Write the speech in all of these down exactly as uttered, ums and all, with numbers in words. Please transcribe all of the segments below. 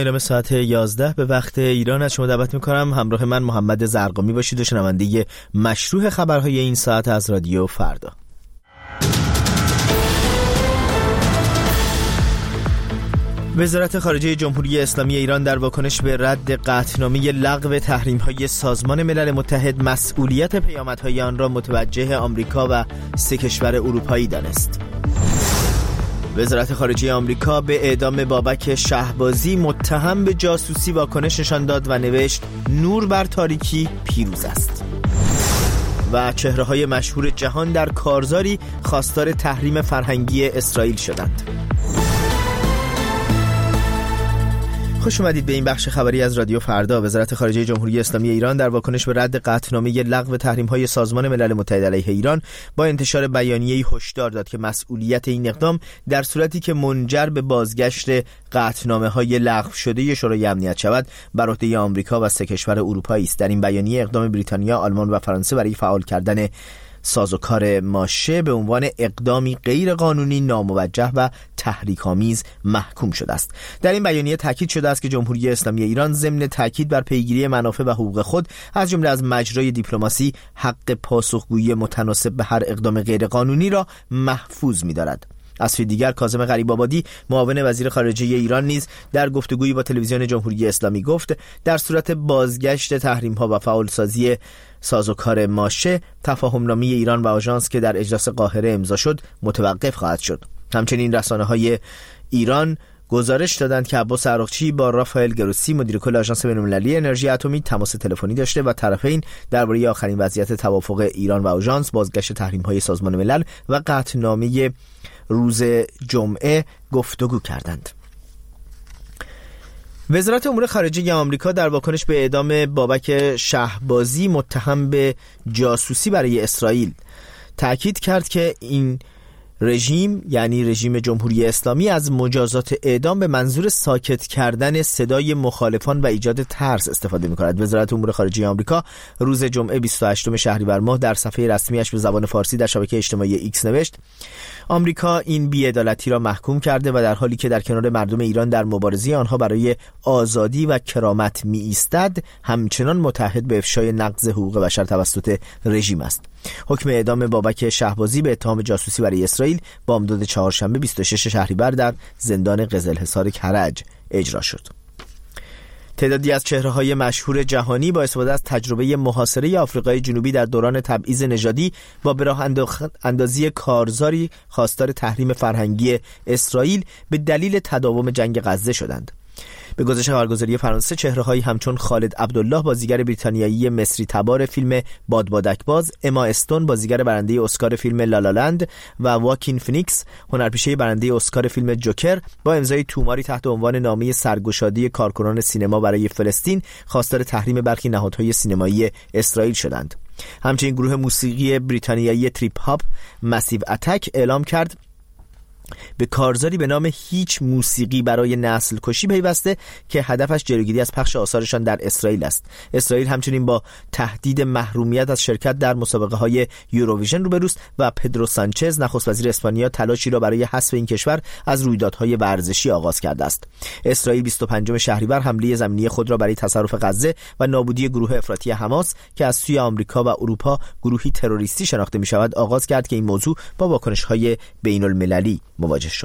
به ساعت یازده به وقت ایران از شما دعوت میکنم همراه من محمد زرقامی باشید و شنونده مشروع خبرهای این ساعت از رادیو فردا. وزارت خارجه جمهوری اسلامی ایران در واکنش به رد قطعنامه لغو تحریم‌های سازمان ملل متحد مسئولیت پیامدهای آن را متوجه آمریکا و سه کشور اروپایی دانست. وزارت خارجه آمریکا به اعدام بابک شهبازی متهم به جاسوسی واکنش نشان داد و نوشت نور بر تاریکی پیروز است. و چهره‌های مشهور جهان در کارزاری خواستار تحریم فرهنگی اسرائیل شدند. خوش اومدید به این بخش خبری از رادیو فردا. وزارت خارجه جمهوری اسلامی ایران در واکنش به رد قطعنامه لغو تحریم‌های سازمان ملل متحد علیه ایران با انتشار بیانیه‌ای هشدار داد که مسئولیت این اقدام در صورتی که منجر به بازگشت قطعنامه‌های لغو شده شورای امنیت شود بر عهده آمریکا و سه کشور اروپایی است. در این بیانیه اقدام بریتانیا، آلمان و فرانسه برای فعال کردن سازوکار ماشه به عنوان اقدامی غیر قانونی، ناموجه و تحریک‌آمیز محکوم شده است. در این بیانیه تاکید شده است که جمهوری اسلامی ایران ضمن تاکید بر پیگیری منافع و حقوق خود از جمله از مجرای دیپلماسی حق پاسخگویی متناسب به هر اقدام غیر قانونی را محفوظ می‌دارد. از سوی دیگر کاظم غریب‌آبادی معاون وزیر خارجه ایران نیز در گفتگویی با تلویزیون جمهوری اسلامی گفت در صورت بازگشت تحریم‌ها و فعالسازی سازوکار ماشه تفاهم‌نامه ایران و آژانس که در اجلاس قاهره امضا شد متوقف خواهد شد. همچنین رسانه‌های ایران گزارش دادند که عباس عراقچی با رافائل گروسی مدیر کل آژانس بین‌المللی انرژی اتمی تماس تلفنی داشته و طرفین درباره آخرین وضعیت توافق ایران و آژانس، بازگشت تحریم‌های سازمان ملل و قطعنامه روز جمعه گفتگو کردند. وزارت امور خارجه آمریکا در واکنش به اعدام بابک شهبازی متهم به جاسوسی برای اسرائیل تأکید کرد که این رژیم یعنی رژیم جمهوری اسلامی از مجازات اعدام به منظور ساکت کردن صدای مخالفان و ایجاد ترس استفاده می‌کند. وزارت امور خارجه آمریکا روز جمعه بیست و هشتم شهریور ماه در صفحه رسمیش به زبان فارسی در شبکه اجتماعی ایکس نوشت آمریکا این بی‌عدالتی را محکوم کرده و در حالی که در کنار مردم ایران در مبارزه آنها برای آزادی و کرامت می‌ایستد همچنان متحد به افشای نقض حقوق بشر توسط رژیم است. حکم اعدام بابک شهبازی به اتهام جاسوسی برای اسرائیل بامداد چهارشنبه بیست و ششم شهریور در زندان قزلحصار کرج اجرا شد. تعدادی از چهره‌های مشهور جهانی با استفاده از تجربه محاصره آفریقای جنوبی در دوران تبعیض نژادی با به راه اندازی کارزاری خواستار تحریم فرهنگی اسرائیل به دلیل تداوم جنگ غزه شدند. به گزارش خبرگزاری فرانسه چهره‌هایی همچون خالد عبدالله بازیگر بریتانیایی مصری تبار فیلم باد بادکباز، اما استون بازیگر برنده اسکار فیلم لالالند و واکین فینیکس هنرپیشه برنده اسکار فیلم جوکر با امضای توماری تحت عنوان نامه سرگشادی کارکنان سینما برای فلسطین خواستار تحریم برخی نهادهای سینمایی اسرائیل شدند. همچنین گروه موسیقی بریتانیایی تریپ هاپ مسیو اتک اعلام کرد به کارزاری به نام هیچ موسیقی برای نسل کشی پیوسته که هدفش جلوگیری از پخش آثارشان در اسرائیل است. اسرائیل همچنین با تهدید محرومیت از شرکت در مسابقه های یوروویژن روبروست و پدرو سانچز نخست وزیر اسپانیا تلاشی را برای حذف این کشور از رویدادهای ورزشی آغاز کرده است. اسرائیل بیست و پنجم شهریور حمله زمینی خود را برای تصرف غزه و نابودی گروه افراطی حماس که از سوی آمریکا و اروپا گروهی تروریستی شناخته می‌شود آغاز کرد که این موضوع با واکنش‌های بین‌المللی مواجه شد.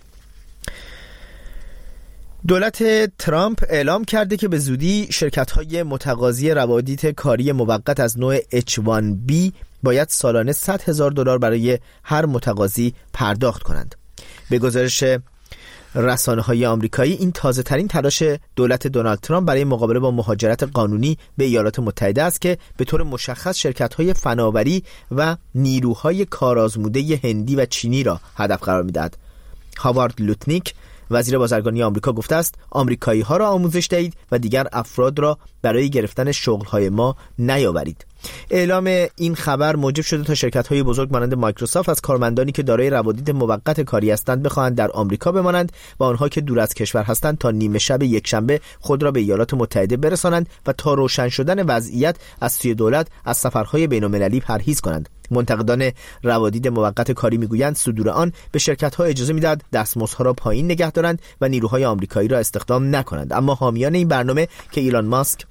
دولت ترامپ اعلام کرده که به زودی شرکت‌های متقاضی روابط کاری موقت از نوع اچ وان بی باید سالانه صد هزار دلار برای هر متقاضی پرداخت کنند. به گزارش رسانه‌های آمریکایی این تازه ترین تلاش دولت دونالد ترامپ برای مقابله با مهاجرت قانونی به ایالات متحده است که به طور مشخص شرکت‌های فناوری و نیروهای کارآزموده هندی و چینی را هدف قرار می‌دهد. هاوارد لوتنیک وزیر بازرگانی آمریکا گفته است آمریکایی‌ها را آموزش دهید و دیگر افراد را برای گرفتن شغل‌های ما نیاورید. اعلام این خبر موجب شده تا شرکت‌های بزرگ مانند مایکروسافت از کارمندانی که دارای روابط موقت کاری هستند بخواهند در آمریکا بمانند و آنها که دور از کشور هستند تا نیمه شب یکشنبه خود را به ایالات متحده برسانند و تا روشن شدن وضعیت از سوی دولت از سفرهای بین‌المللی پرهیز کنند. منتقدان روابط موقت کاری میگویند صدور آن به شرکت‌ها اجازه می‌دهد دستمزدها را پایین نگه دارند و نیروهای آمریکایی را استخدام نکنند. اما حامیان این برنامه که ایلان ماسک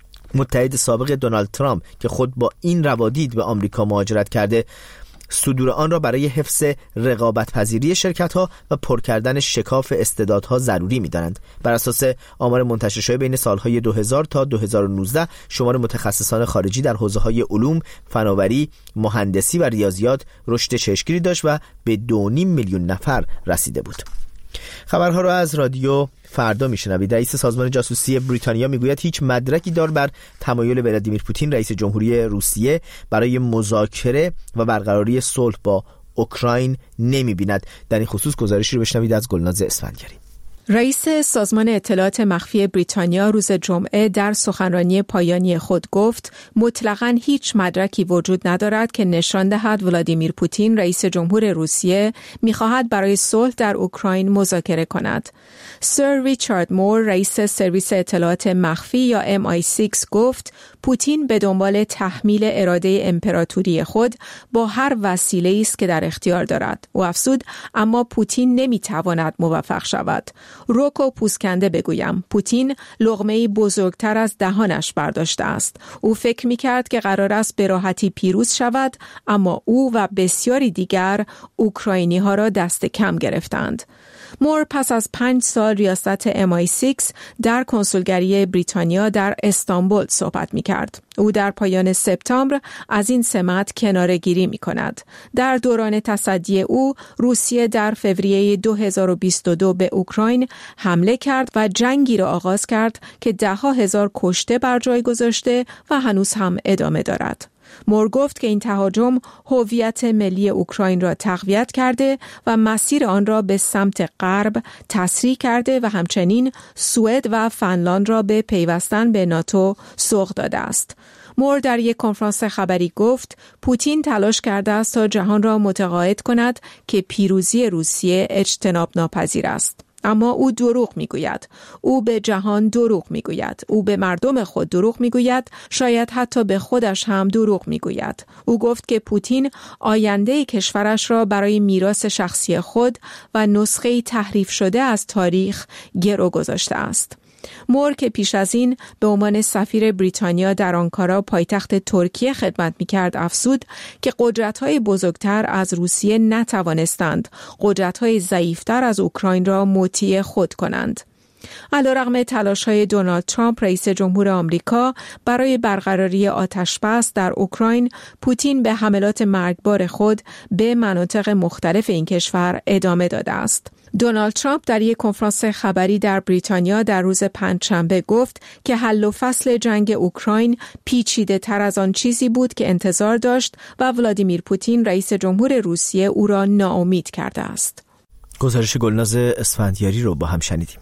متحد سابق دونالد ترامپ که خود با این روابط به آمریکا مهاجرت کرده، صدور آن را برای حفظ رقابت پذیری شرکت‌ها و پر کردن شکاف استعدادها ضروری می‌دانند. بر اساس آمار منتشر شده بین سالهای دو هزار تا دو هزار و نوزده شمار متخصصان خارجی در حوزه‌های علوم، فناوری، مهندسی و ریاضیات رشد چشمگیری داشت و به دو و نیم میلیون نفر رسیده بود. خبرها را از رادیو فردا میشنوید. رئیس سازمان جاسوسی بریتانیا میگوید هیچ مدرکی دار بر تمایل ولادیمیر پوتین رئیس جمهوری روسیه برای مذاکره و برقراری صلح با اوکراین نمیبیند. در این خصوص گزارشی رو بشنوید از گلناز اسفندیاری. رئیس سازمان اطلاعات مخفی بریتانیا روز جمعه در سخنرانی پایانی خود گفت مطلقاً هیچ مدرکی وجود ندارد که نشان دهد ولادیمیر پوتین رئیس جمهور روسیه می‌خواهد برای صلح در اوکراین مذاکره کند. سر ریچارد مور رئیس سرویس اطلاعات مخفی یا ام آی سیکس گفت پوتین به دنبال تحمیل اراده امپراتوری خود با هر وسیله‌ای است که در اختیار دارد. او افزود اما پوتین نمی‌تواند موفق شود. روکو پوسکنده بگویم پوتین لقمه‌ای بزرگتر از دهانش برداشته است. او فکر می‌کرد که قرار است به راحتی پیروز شود، اما او و بسیاری دیگر اوکراینی‌ها را دست کم گرفتند. مور پس از پنج سال ریاست ام آی سیکس در کنسولگری بریتانیا در استانبول صحبت می کرد. او در پایان سپتامبر از این سمت کناره‌گیری می کند. در دوران تصدی او، روسیه در فوریه دو هزار و بیست و دو به اوکراین حمله کرد و جنگی را آغاز کرد که ده ها هزار کشته بر جای گذاشته و هنوز هم ادامه دارد. مور گفت که این تهاجم هویت ملی اوکراین را تقویت کرده و مسیر آن را به سمت غرب تسریع کرده و همچنین سوئد و فنلاند را به پیوستن به ناتو سوق داده است. مور در یک کنفرانس خبری گفت پوتین تلاش کرده است تا جهان را متقاعد کند که پیروزی روسیه اجتناب ناپذیر است. اما او دروغ میگوید. او به جهان دروغ میگوید. او به مردم خود دروغ میگوید. شاید حتی به خودش هم دروغ میگوید. او گفت که پوتین آینده کشورش را برای میراث شخصی خود و نسخه تحریف شده از تاریخ گرو گذاشته است. مور که پیش از این به عنوان سفیر بریتانیا در آنکارا پایتخت ترکیه خدمت می‌کرد افزود که قدرت‌های بزرگتر از روسیه نتوانستند قدرت‌های ضعیف‌تر از اوکراین را مطیع خود کنند. علیرغم تلاش‌های دونالد ترامپ رئیس جمهور آمریکا برای برقراری آتش‌بس در اوکراین، پوتین به حملات مرگبار خود به مناطق مختلف این کشور ادامه داده است. دونالد ترامپ در یک کنفرانس خبری در بریتانیا در روز پنجشنبه گفت که حل و فصل جنگ اوکراین پیچیده تر از آن چیزی بود که انتظار داشت و ولادیمیر پوتین رئیس جمهور روسیه او را ناامید کرده است. گزارش گلناز اسفندیاری رو با هم شنیدیم.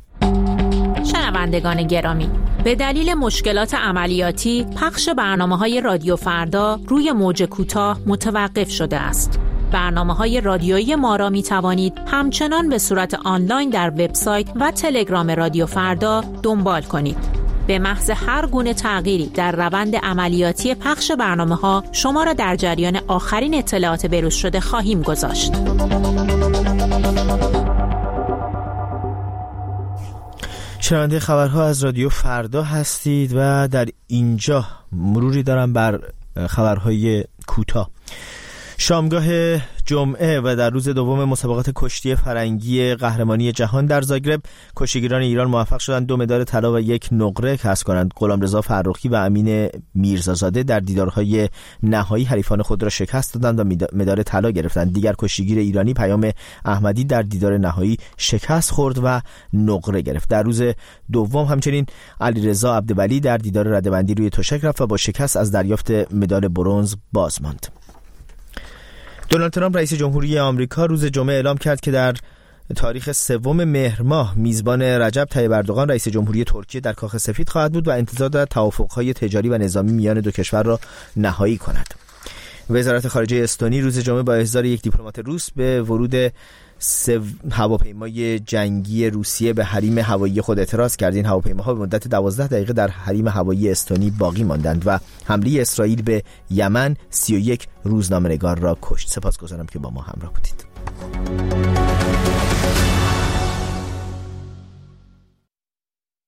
شنوندگان گرامی، به دلیل مشکلات عملیاتی پخش برنامه‌های رادیو فردا روی موج کوتاه متوقف شده است. برنامه‌های رادیویی ما را می توانید همچنان به صورت آنلاین در وبسایت و تلگرام رادیو فردا دنبال کنید. به محض هر گونه تغییری در روند عملیاتی پخش برنامه‌ها شما را در جریان آخرین اطلاعات بروز شده خواهیم گذاشت. شنونده خبرها از رادیو فردا هستید و در اینجا مروری دارم بر خبرهای کوتاه. شامگاه جمعه و در روز دوم مسابقات کشتی فرنگی قهرمانی جهان در زاگرب، کشتیگیران ایران موفق شدند دو مدال طلا و یک نقره کسب کنند. غلامرضا فرخی و امین میرزازاده در دیدارهای نهایی حریفان خود را شکست دادند و مدال طلا گرفتند. دیگر کشتیگیر ایرانی پیام احمدی در دیدار نهایی شکست خورد و نقره گرفت. در روز دوم همچنین علیرضا عبدولی در دیدار رده‌بندی روی تشک رفت و با شکست از دریافت مدال برنز باز ماند. دونالد ترامپ رئیس جمهوری آمریکا روز جمعه اعلام کرد که در تاریخ سوم مهر ماه میزبان رجب طیب اردوغان رئیس جمهوری ترکیه در کاخ سفید خواهد بود و انتظار دارد توافق‌های تجاری و نظامی میان دو کشور را نهایی کند. وزارت خارجه استونی روز جمعه با احضار یک دیپلمات روس به ورود سو... هواپیمای جنگی روسیه به حریم هوایی خود اعتراض کرد. این هواپیماها به مدت دوازده دقیقه در حریم هوایی استونی باقی ماندند و حمله اسرائیل به یمن سی و یک روزنامه‌نگار را کشت. سپاسگزارم که با ما همراه بودید.